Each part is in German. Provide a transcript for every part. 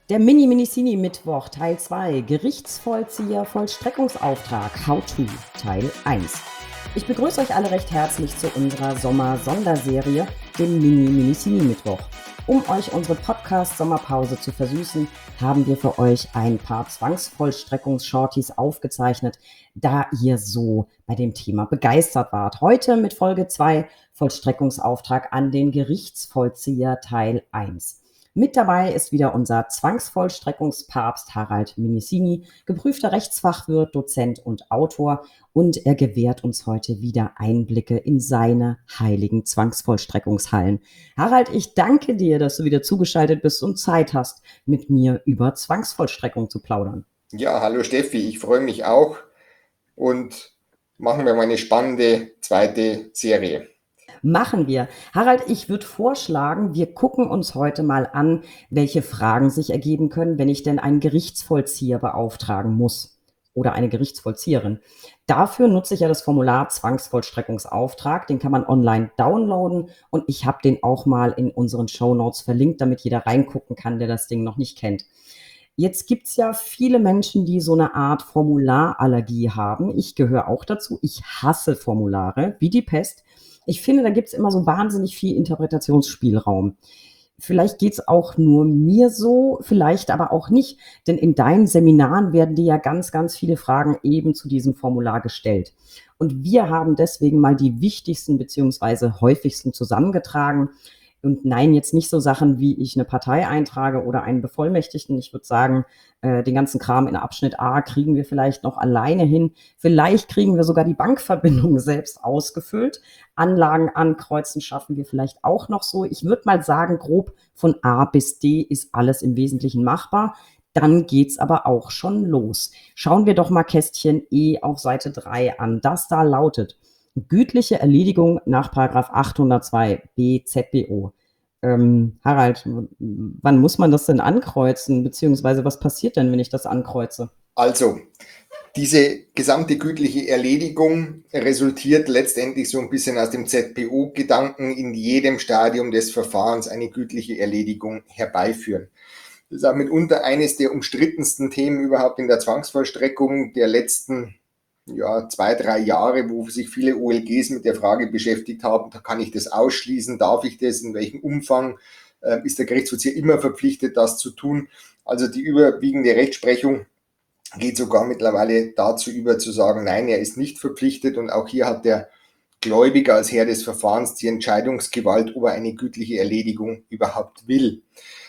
Der Mini-Minicini-Mittwoch Teil 2, Gerichtsvollzieher Vollstreckungsauftrag, How to, Teil 1. Ich begrüße euch alle recht herzlich zu unserer Sommer-Sonderserie, dem Mini-Minicini-Mittwoch. Um euch unsere Podcast-Sommerpause zu versüßen, haben wir für euch ein paar Zwangsvollstreckungsshorties aufgezeichnet, da ihr so bei dem Thema begeistert wart. Heute mit Folge 2, Vollstreckungsauftrag an den Gerichtsvollzieher Teil 1. Mit dabei ist wieder unser Zwangsvollstreckungspapst Harald Minicini, geprüfter Rechtsfachwirt, Dozent und Autor, und er gewährt uns heute wieder Einblicke in seine heiligen Zwangsvollstreckungshallen. Harald, ich danke dir, dass du wieder zugeschaltet bist und Zeit hast, mit mir über Zwangsvollstreckung zu plaudern. Ja, hallo Steffi, ich freue mich auch und machen wir mal eine spannende zweite Serie. Machen wir. Harald, ich würde vorschlagen, wir gucken uns heute mal an, welche Fragen sich ergeben können, wenn ich denn einen Gerichtsvollzieher beauftragen muss oder eine Gerichtsvollzieherin. Dafür nutze ich ja das Formular Zwangsvollstreckungsauftrag. Den kann man online downloaden und ich habe den auch mal in unseren Shownotes verlinkt, damit jeder reingucken kann, der das Ding noch nicht kennt. Jetzt gibt's ja viele Menschen, die so eine Art Formularallergie haben. Ich gehöre auch dazu. Ich hasse Formulare wie die Pest. Ich finde, da gibt's immer so wahnsinnig viel Interpretationsspielraum. Vielleicht geht's auch nur mir so, vielleicht aber auch nicht, denn in deinen Seminaren werden dir ja ganz, ganz viele Fragen eben zu diesem Formular gestellt. Und wir haben deswegen mal die wichtigsten beziehungsweise häufigsten zusammengetragen. Und nein, jetzt nicht so Sachen, wie ich eine Partei eintrage oder einen Bevollmächtigten. Ich würde sagen, den ganzen Kram in Abschnitt A kriegen wir vielleicht noch alleine hin. Vielleicht kriegen wir sogar die Bankverbindung selbst ausgefüllt. Anlagen ankreuzen schaffen wir vielleicht auch noch so. Ich würde mal sagen, grob von A bis D ist alles im Wesentlichen machbar. Dann geht's aber auch schon los. Schauen wir doch mal Kästchen E auf Seite 3 an. Das da lautet: gütliche Erledigung nach § 802 BZBO. Harald, wann muss man das denn ankreuzen? Beziehungsweise was passiert denn, wenn ich das ankreuze? Also, diese gesamte gütliche Erledigung resultiert letztendlich so ein bisschen aus dem ZPO-Gedanken, in jedem Stadium des Verfahrens eine gütliche Erledigung herbeiführen. Das ist auch mitunter eines der umstrittensten Themen überhaupt in der Zwangsvollstreckung der letzten 2-3 Jahre, wo sich viele OLGs mit der Frage beschäftigt haben, kann ich das ausschließen, darf ich das, in welchem Umfang, ist der Gerichtsvollzieher immer verpflichtet, das zu tun. Also die überwiegende Rechtsprechung geht sogar mittlerweile dazu über zu sagen, nein, er ist nicht verpflichtet, und auch hier hat der Gläubiger als Herr des Verfahrens die Entscheidungsgewalt, ob er eine gütliche Erledigung überhaupt will.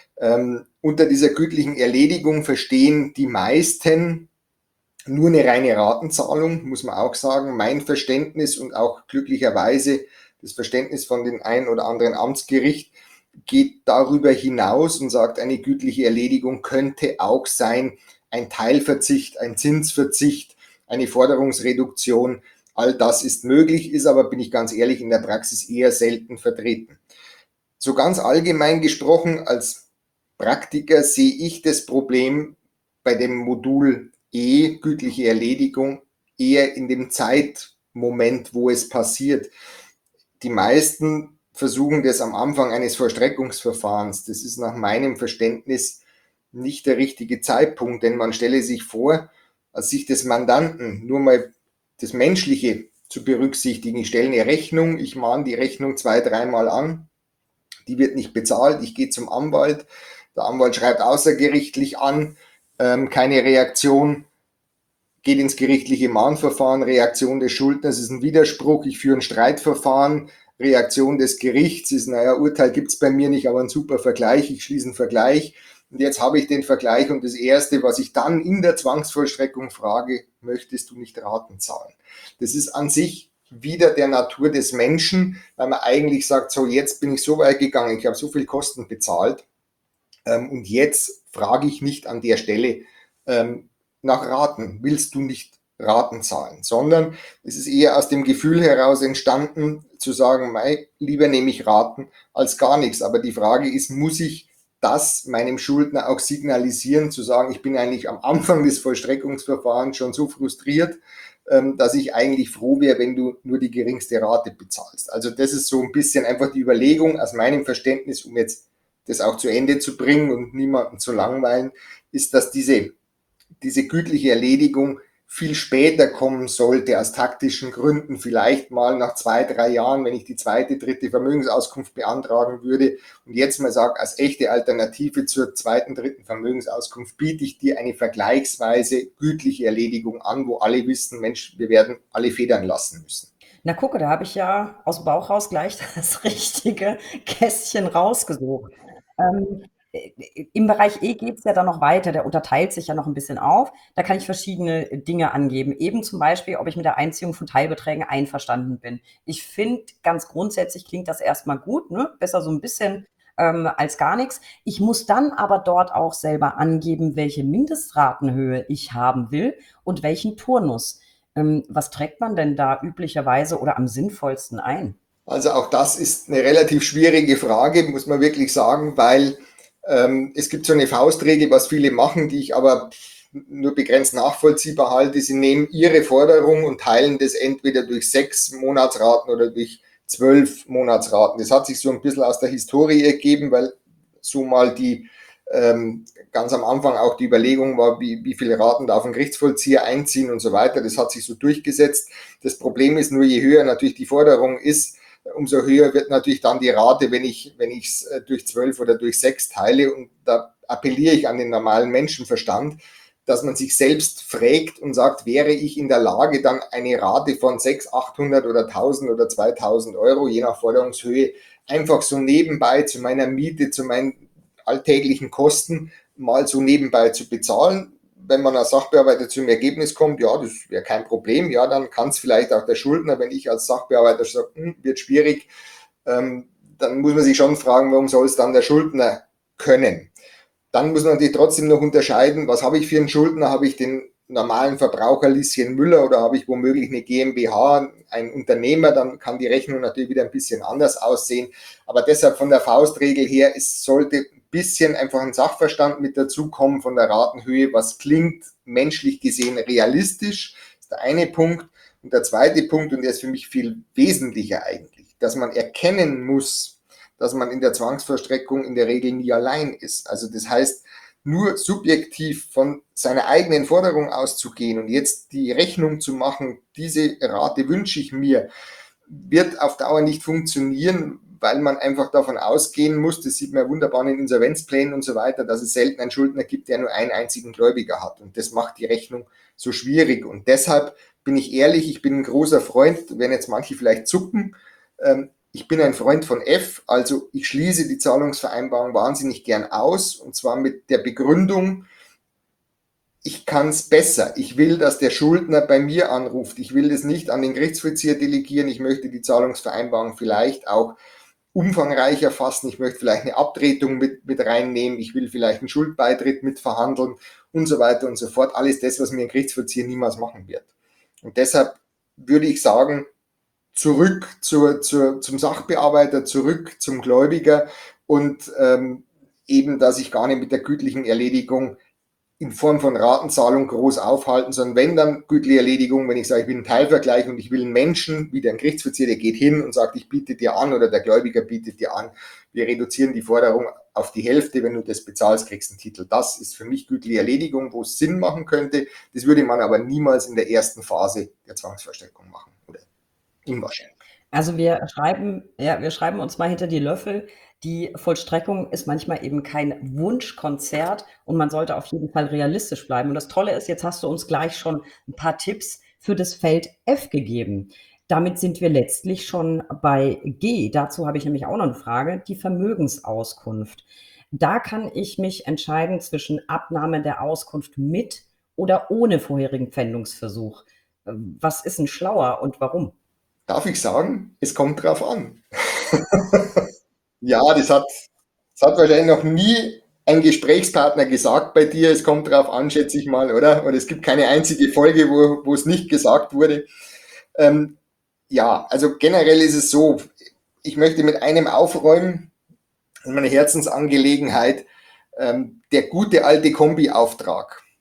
Unter dieser gütlichen Erledigung verstehen die meisten nur eine reine Ratenzahlung, muss man auch sagen. Mein Verständnis und auch glücklicherweise das Verständnis von den ein oder anderen Amtsgericht geht darüber hinaus und sagt, eine gütliche Erledigung könnte auch sein ein Teilverzicht, ein Zinsverzicht, eine Forderungsreduktion. All das ist möglich, ist aber, bin ich ganz ehrlich, in der Praxis eher selten vertreten. So ganz allgemein gesprochen, als Praktiker sehe ich das Problem bei dem Modul E, gütliche Erledigung, eher in dem Zeitmoment, wo es passiert. Die meisten versuchen das am Anfang eines Vollstreckungsverfahrens. Das ist nach meinem Verständnis nicht der richtige Zeitpunkt, denn man stelle sich vor, aus Sicht des Mandanten nur mal das Menschliche zu berücksichtigen. Ich stelle eine Rechnung, ich mahne die Rechnung 2-3 Mal an, die wird nicht bezahlt, ich gehe zum Anwalt, der Anwalt schreibt außergerichtlich an, keine Reaktion, geht ins gerichtliche Mahnverfahren, Reaktion des Schuldners ist ein Widerspruch, ich führe ein Streitverfahren, Reaktion des Gerichts ist, naja, Urteil gibt es bei mir nicht, aber ein super Vergleich, ich schließe einen Vergleich. Und jetzt habe ich den Vergleich, und das Erste, was ich dann in der Zwangsvollstreckung frage, möchtest du nicht Raten zahlen? Das ist an sich wieder der Natur des Menschen, weil man eigentlich sagt, so jetzt bin ich so weit gegangen, ich habe so viel Kosten bezahlt, und jetzt frage ich nicht an der Stelle nach Raten, willst du nicht Raten zahlen, sondern es ist eher aus dem Gefühl heraus entstanden, zu sagen, mei, lieber nehme ich Raten als gar nichts. Aber die Frage ist, muss ich das meinem Schuldner auch signalisieren, zu sagen, ich bin eigentlich am Anfang des Vollstreckungsverfahrens schon so frustriert, dass ich eigentlich froh wäre, wenn du nur die geringste Rate bezahlst. Also das ist so ein bisschen einfach die Überlegung aus meinem Verständnis, um jetzt das auch zu Ende zu bringen und niemanden zu langweilen, ist, dass diese gütliche Erledigung viel später kommen sollte, aus taktischen Gründen, vielleicht mal nach 2, 3 Jahren, wenn ich die zweite, dritte Vermögensauskunft beantragen würde und jetzt mal sage, als echte Alternative zur zweiten, dritten Vermögensauskunft biete ich dir eine vergleichsweise gütliche Erledigung an, wo alle wissen, Mensch, wir werden alle federn lassen müssen. Na gucke, da habe ich ja aus dem Bauch raus gleich das richtige Kästchen rausgesucht. Ähm, Im Bereich E geht es ja dann noch weiter, der unterteilt sich ja noch ein bisschen auf. Da kann ich verschiedene Dinge angeben, eben zum Beispiel, ob ich mit der Einziehung von Teilbeträgen einverstanden bin. Ich finde, ganz grundsätzlich klingt das erstmal gut, ne? Besser so ein bisschen als gar nichts. Ich muss dann aber dort auch selber angeben, welche Mindestratenhöhe ich haben will und welchen Turnus. Was trägt man denn da üblicherweise oder am sinnvollsten ein? Also auch das ist eine relativ schwierige Frage, muss man wirklich sagen, weil es gibt so eine Faustregel, was viele machen, die ich aber nur begrenzt nachvollziehbar halte. Sie nehmen ihre Forderung und teilen das entweder durch 6 Monatsraten oder durch 12 Monatsraten. Das hat sich so ein bisschen aus der Historie ergeben, weil so mal die ganz am Anfang auch die Überlegung war, wie viele Raten darf ein Gerichtsvollzieher einziehen und so weiter. Das hat sich so durchgesetzt. Das Problem ist nur, je höher natürlich die Forderung ist, umso höher wird natürlich dann die Rate, wenn ich es durch 12 oder durch 6 teile. Und da appelliere ich an den normalen Menschenverstand, dass man sich selbst fragt und sagt, wäre ich in der Lage, dann eine Rate von 600, 800 oder 1000 oder 2000 Euro, je nach Forderungshöhe, einfach so nebenbei zu meiner Miete, zu meinen alltäglichen Kosten mal so nebenbei zu bezahlen. Wenn man als Sachbearbeiter zum Ergebnis kommt, ja, das wäre kein Problem, ja, dann kann es vielleicht auch der Schuldner, wenn ich als Sachbearbeiter sage, wird schwierig, dann muss man sich schon fragen, warum soll es dann der Schuldner können? Dann muss man natürlich trotzdem noch unterscheiden, was habe ich für einen Schuldner? Habe ich den normalen Verbraucher Lieschen Müller oder habe ich womöglich eine GmbH, ein Unternehmer, dann kann die Rechnung natürlich wieder ein bisschen anders aussehen. Aber deshalb von der Faustregel her, es sollte ein bisschen einfach ein Sachverstand mit dazukommen von der Ratenhöhe, was klingt menschlich gesehen realistisch, ist der eine Punkt. Und der zweite Punkt, und der ist für mich viel wesentlicher eigentlich, dass man erkennen muss, dass man in der Zwangsvollstreckung in der Regel nie allein ist. Also das heißt, nur subjektiv von seiner eigenen Forderung auszugehen und jetzt die Rechnung zu machen, diese Rate wünsche ich mir, wird auf Dauer nicht funktionieren, weil man einfach davon ausgehen muss, das sieht man wunderbar in Insolvenzplänen und so weiter, dass es selten einen Schuldner gibt, der nur einen einzigen Gläubiger hat. Und das macht die Rechnung so schwierig. Und deshalb bin ich ehrlich, ich bin ein großer Freund, werden jetzt manche vielleicht zucken, ich bin ein Freund von F, also ich schließe die Zahlungsvereinbarung wahnsinnig gern aus, und zwar mit der Begründung, ich kann es besser. Ich will, dass der Schuldner bei mir anruft. Ich will das nicht an den Gerichtsvollzieher delegieren. Ich möchte die Zahlungsvereinbarung vielleicht auch umfangreicher fassen. Ich möchte vielleicht eine Abtretung mit reinnehmen. Ich will vielleicht einen Schuldbeitritt mit verhandeln und so weiter und so fort. Alles das, was mir ein Gerichtsvollzieher niemals machen wird. Und deshalb würde ich sagen, zurück zum Sachbearbeiter, zurück zum Gläubiger und eben, dass ich gar nicht mit der gütlichen Erledigung in Form von Ratenzahlung groß aufhalten, sondern wenn dann gütliche Erledigung, wenn ich sage, ich bin ein Teilvergleich und ich will einen Menschen, wie der ein Gerichtsvollzieher, der geht hin und sagt, ich biete dir an oder der Gläubiger bietet dir an, wir reduzieren die Forderung auf die Hälfte, wenn du das bezahlst, kriegst du einen Titel. Das ist für mich gütliche Erledigung, wo es Sinn machen könnte. Das würde man aber niemals in der ersten Phase der Zwangsvollstreckung machen. Oder unwahrscheinlich. Also wir schreiben uns mal hinter die Löffel. Die Vollstreckung ist manchmal eben kein Wunschkonzert und man sollte auf jeden Fall realistisch bleiben. Und das Tolle ist, jetzt hast du uns gleich schon ein paar Tipps für das Feld F gegeben. Damit sind wir letztlich schon bei G. Dazu habe ich nämlich auch noch eine Frage, die Vermögensauskunft. Da kann ich mich entscheiden zwischen Abnahme der Auskunft mit oder ohne vorherigen Pfändungsversuch. Was ist denn schlauer und warum? Darf ich sagen, es kommt drauf an. Ja, das hat wahrscheinlich noch nie ein Gesprächspartner gesagt bei dir. Es kommt drauf an, schätze ich mal, oder? Oder es gibt keine einzige Folge, wo es nicht gesagt wurde. Ähm, ja, also generell ist es so, ich möchte mit einem aufräumen, meine Herzensangelegenheit, der gute alte Kombiauftrag.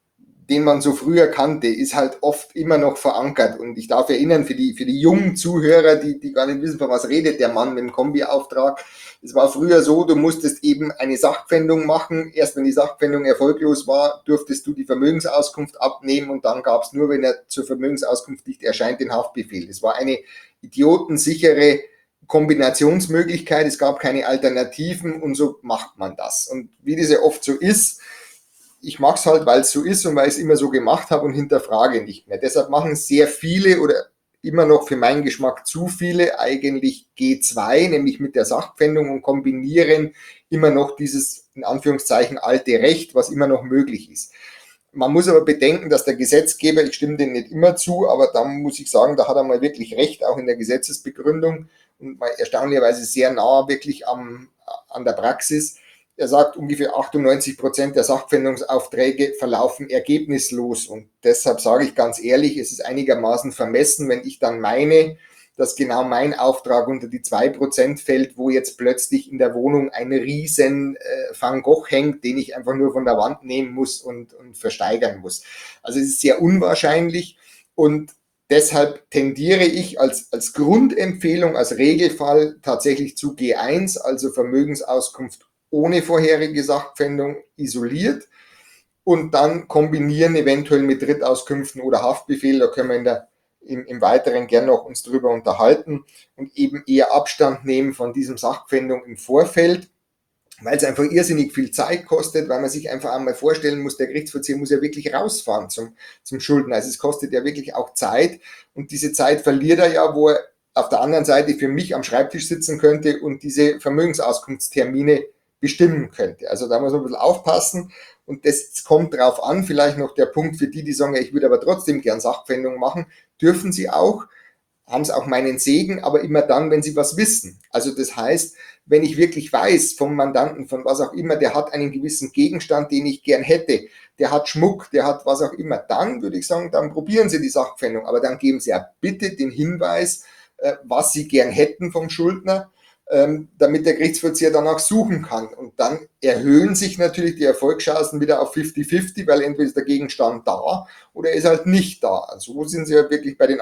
den man so früher kannte, ist halt oft immer noch verankert. Und ich darf erinnern, für die jungen Zuhörer, die gar nicht wissen, von was redet der Mann mit dem Kombiauftrag. Es war früher so, du musstest eben eine Sachpfändung machen. Erst wenn die Sachpfändung erfolglos war, durftest du die Vermögensauskunft abnehmen und dann gab es nur, wenn er zur Vermögensauskunft nicht erscheint, den Haftbefehl. Es war eine idiotensichere Kombinationsmöglichkeit, es gab keine Alternativen und so macht man das. Und wie das ja oft so ist, ich mache es halt, weil es so ist und weil ich es immer so gemacht habe und hinterfrage nicht mehr. Deshalb machen sehr viele oder immer noch für meinen Geschmack zu viele eigentlich G2, nämlich mit der Sachpfändung und kombinieren immer noch dieses in Anführungszeichen alte Recht, was immer noch möglich ist. Man muss aber bedenken, dass der Gesetzgeber, ich stimme dem nicht immer zu, aber da muss ich sagen, da hat er mal wirklich recht, auch in der Gesetzesbegründung und mal erstaunlicherweise sehr nah wirklich an der Praxis. Er sagt, ungefähr 98% der Sachpfändungsaufträge verlaufen ergebnislos. Und deshalb sage ich ganz ehrlich, es ist einigermaßen vermessen, wenn ich dann meine, dass genau mein Auftrag unter die 2% fällt, wo jetzt plötzlich in der Wohnung ein riesen Van Gogh hängt, den ich einfach nur von der Wand nehmen muss und versteigern muss. Also es ist sehr unwahrscheinlich und deshalb tendiere ich als Grundempfehlung, als Regelfall tatsächlich zu G1, also Vermögensauskunft ohne vorherige Sachpfändung isoliert und dann kombinieren eventuell mit Drittauskünften oder Haftbefehl, da können wir im Weiteren gern noch uns drüber unterhalten und eben eher Abstand nehmen von diesem Sachpfändung im Vorfeld, weil es einfach irrsinnig viel Zeit kostet, weil man sich einfach einmal vorstellen muss, der Gerichtsvollzieher muss ja wirklich rausfahren zum Schuldner. Also es kostet ja wirklich auch Zeit und diese Zeit verliert er ja, wo er auf der anderen Seite für mich am Schreibtisch sitzen könnte und diese Vermögensauskunftstermine bestimmen könnte. Also da muss man ein bisschen aufpassen und das kommt drauf an, vielleicht noch der Punkt für die sagen, ja, ich würde aber trotzdem gern Sachpfändung machen, dürfen sie auch, haben sie auch meinen Segen, aber immer dann, wenn sie was wissen. Also das heißt, wenn ich wirklich weiß vom Mandanten, von was auch immer, der hat einen gewissen Gegenstand, den ich gern hätte, der hat Schmuck, der hat was auch immer, dann würde ich sagen, dann probieren Sie die Sachpfändung, aber dann geben Sie ja bitte den Hinweis, was Sie gern hätten vom Schuldner, damit der Gerichtsvollzieher danach suchen kann. Und dann erhöhen sich natürlich die Erfolgschancen wieder auf 50-50, weil entweder ist der Gegenstand da oder er ist halt nicht da. Also so sind sie ja wirklich bei den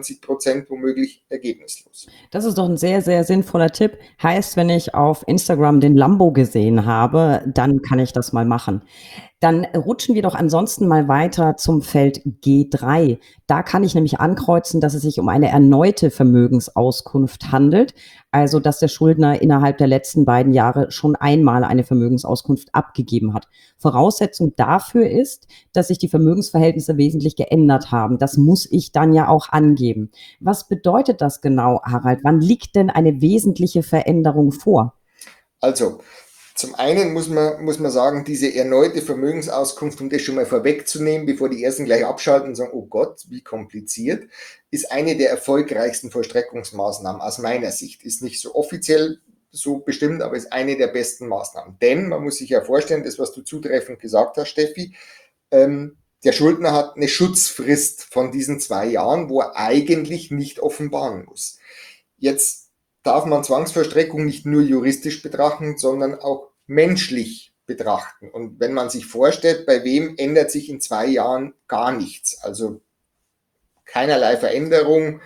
98% womöglich ergebnislos. Das ist doch ein sehr, sehr sinnvoller Tipp. Heißt, wenn ich auf Instagram den Lambo gesehen habe, dann kann ich das mal machen. Dann rutschen wir doch ansonsten mal weiter zum Feld G3. Da kann ich nämlich ankreuzen, dass es sich um eine erneute Vermögensauskunft handelt, also dass der Schuldner innerhalb der letzten beiden Jahre schon einmal eine Vermögensauskunft abgegeben hat. Voraussetzung dafür ist, dass sich die Vermögensverhältnisse wesentlich geändert haben. Das muss ich dann ja auch angeben. Was bedeutet das genau, Harald? Wann liegt denn eine wesentliche Veränderung vor? Also, zum einen muss man sagen, diese erneute Vermögensauskunft, um das schon mal vorwegzunehmen, bevor die ersten gleich abschalten und sagen, oh Gott, wie kompliziert, ist eine der erfolgreichsten Vollstreckungsmaßnahmen aus meiner Sicht. Ist nicht so offiziell so bestimmt, aber ist eine der besten Maßnahmen. Denn man muss sich ja vorstellen, das, was du zutreffend gesagt hast, Steffi, der Schuldner hat eine Schutzfrist von diesen 2 Jahren, wo er eigentlich nicht offenbaren muss. Jetzt darf man Zwangsvollstreckung nicht nur juristisch betrachten, sondern auch menschlich betrachten. Und wenn man sich vorstellt, bei wem ändert sich in 2 Jahren gar nichts, also keinerlei Veränderung,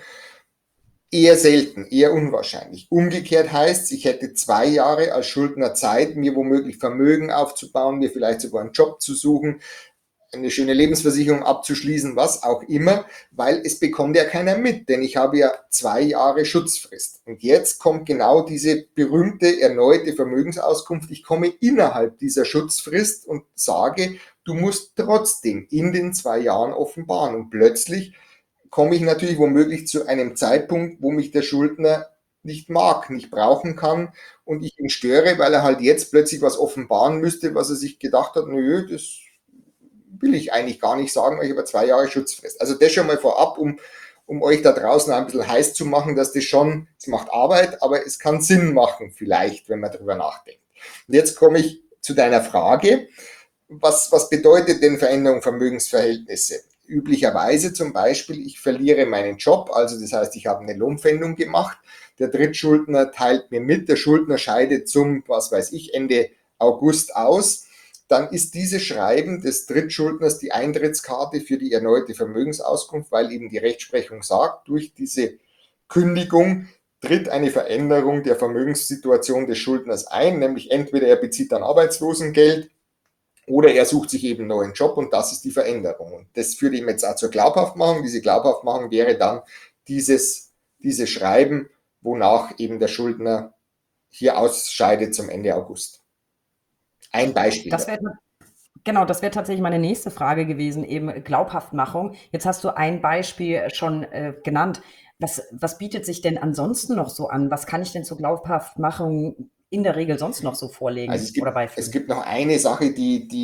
eher selten, eher unwahrscheinlich. Umgekehrt heißt es, ich hätte 2 Jahre als Schuldner Zeit, mir womöglich Vermögen aufzubauen, mir vielleicht sogar einen Job zu suchen, eine schöne Lebensversicherung abzuschließen, was auch immer, weil es bekommt ja keiner mit, denn ich habe ja 2 Jahre Schutzfrist. Und jetzt kommt genau diese berühmte erneute Vermögensauskunft. Ich komme innerhalb dieser Schutzfrist und sage, du musst trotzdem in den 2 Jahren offenbaren. Und plötzlich komme ich natürlich womöglich zu einem Zeitpunkt, wo mich der Schuldner nicht mag, nicht brauchen kann und ich ihn störe, weil er halt jetzt plötzlich was offenbaren müsste, was er sich gedacht hat, nö, das will ich eigentlich gar nicht sagen, weil ich habe 2 Jahre Schutzfrist. Also das schon mal vorab, um euch da draußen ein bisschen heiß zu machen, dass das schon, es macht Arbeit, aber es kann Sinn machen vielleicht, wenn man darüber nachdenkt. Und jetzt komme ich zu deiner Frage, was bedeutet denn Veränderung Vermögensverhältnisse? Üblicherweise zum Beispiel, ich verliere meinen Job, also das heißt, ich habe eine Lohnpfändung gemacht, der Drittschuldner teilt mir mit, der Schuldner scheidet zum, was weiß ich, Ende August aus, dann ist dieses Schreiben des Drittschuldners die Eintrittskarte für die erneute Vermögensauskunft, weil eben die Rechtsprechung sagt, durch diese Kündigung tritt eine Veränderung der Vermögenssituation des Schuldners ein, nämlich entweder er bezieht dann Arbeitslosengeld oder er sucht sich eben einen neuen Job und das ist die Veränderung. Und das führt eben jetzt auch zur Glaubhaftmachung. Diese Glaubhaftmachung wäre dann dieses Schreiben, wonach eben der Schuldner hier ausscheidet zum Ende August. Ein Beispiel. Genau, das wäre tatsächlich meine nächste Frage gewesen, eben Glaubhaftmachung. Jetzt hast du ein Beispiel schon genannt. Was bietet sich denn ansonsten noch so an? Was kann ich denn zur Glaubhaftmachung in der Regel sonst noch so vorlegen Also oder beifügen? es gibt noch eine Sache,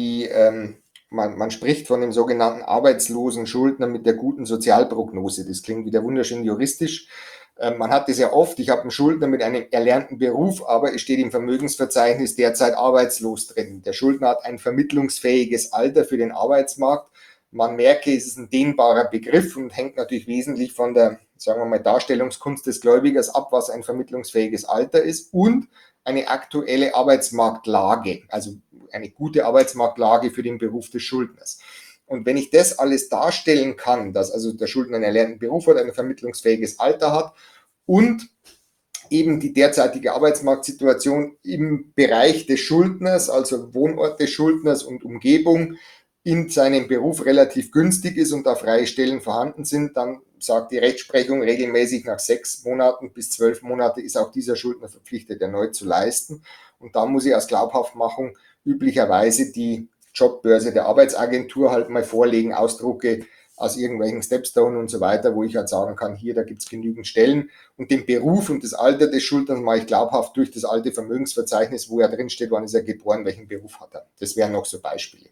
man spricht von dem sogenannten arbeitslosen Schuldner mit der guten Sozialprognose. Das klingt wieder wunderschön juristisch. Man hat das ja oft, ich habe einen Schuldner mit einem erlernten Beruf, aber es steht im Vermögensverzeichnis derzeit arbeitslos drin. Der Schuldner hat ein vermittlungsfähiges Alter für den Arbeitsmarkt. Man merke, es ist ein dehnbarer Begriff und hängt natürlich wesentlich von der, sagen wir mal, Darstellungskunst des Gläubigers ab, was ein vermittlungsfähiges Alter ist und eine aktuelle Arbeitsmarktlage, also eine gute Arbeitsmarktlage für den Beruf des Schuldners. Und wenn ich das alles darstellen kann, dass also der Schuldner einen erlernten Beruf hat, ein vermittlungsfähiges Alter hat und eben die derzeitige Arbeitsmarktsituation im Bereich des Schuldners, also Wohnort des Schuldners und Umgebung, in seinem Beruf relativ günstig ist und da freie Stellen vorhanden sind, dann sagt die Rechtsprechung regelmäßig nach 6 Monaten bis 12 Monate ist auch dieser Schuldner verpflichtet, erneut zu leisten. Und da muss ich als Glaubhaftmachung üblicherweise die Jobbörse der Arbeitsagentur halt mal vorlegen, Ausdrucke aus irgendwelchen Stepstone und so weiter, wo ich halt sagen kann, hier, da gibt es genügend Stellen. Und den Beruf und das Alter des Schuldners mache ich glaubhaft durch das alte Vermögensverzeichnis, wo ja drin steht, wann ist er geboren, welchen Beruf hat er. Das wären noch so Beispiele.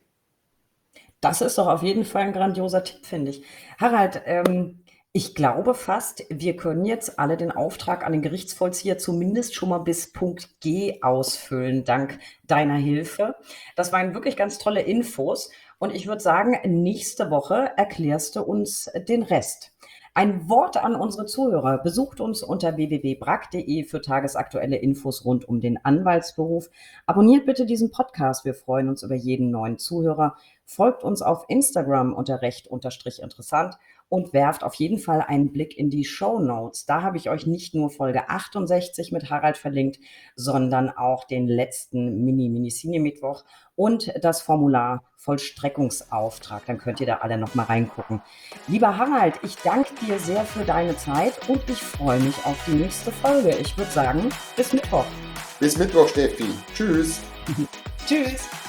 Das ist doch auf jeden Fall ein grandioser Tipp, finde ich. Harald, ich glaube fast, wir können jetzt alle den Auftrag an den Gerichtsvollzieher zumindest schon mal bis Punkt G ausfüllen, dank deiner Hilfe. Das waren wirklich ganz tolle Infos. Und ich würde sagen, nächste Woche erklärst du uns den Rest. Ein Wort an unsere Zuhörer. Besucht uns unter www.brag.de für tagesaktuelle Infos rund um den Anwaltsberuf. Abonniert bitte diesen Podcast. Wir freuen uns über jeden neuen Zuhörer. Folgt uns auf Instagram unter recht_interessant und werft auf jeden Fall einen Blick in die Shownotes. Da habe ich euch nicht nur Folge 68 mit Harald verlinkt, sondern auch den letzten Mini-Mittwoch und das Formular Vollstreckungsauftrag. Dann könnt ihr da alle noch mal reingucken. Lieber Harald, ich danke dir sehr für deine Zeit und ich freue mich auf die nächste Folge. Ich würde sagen, bis Mittwoch. Bis Mittwoch, Steffi. Tschüss. Tschüss.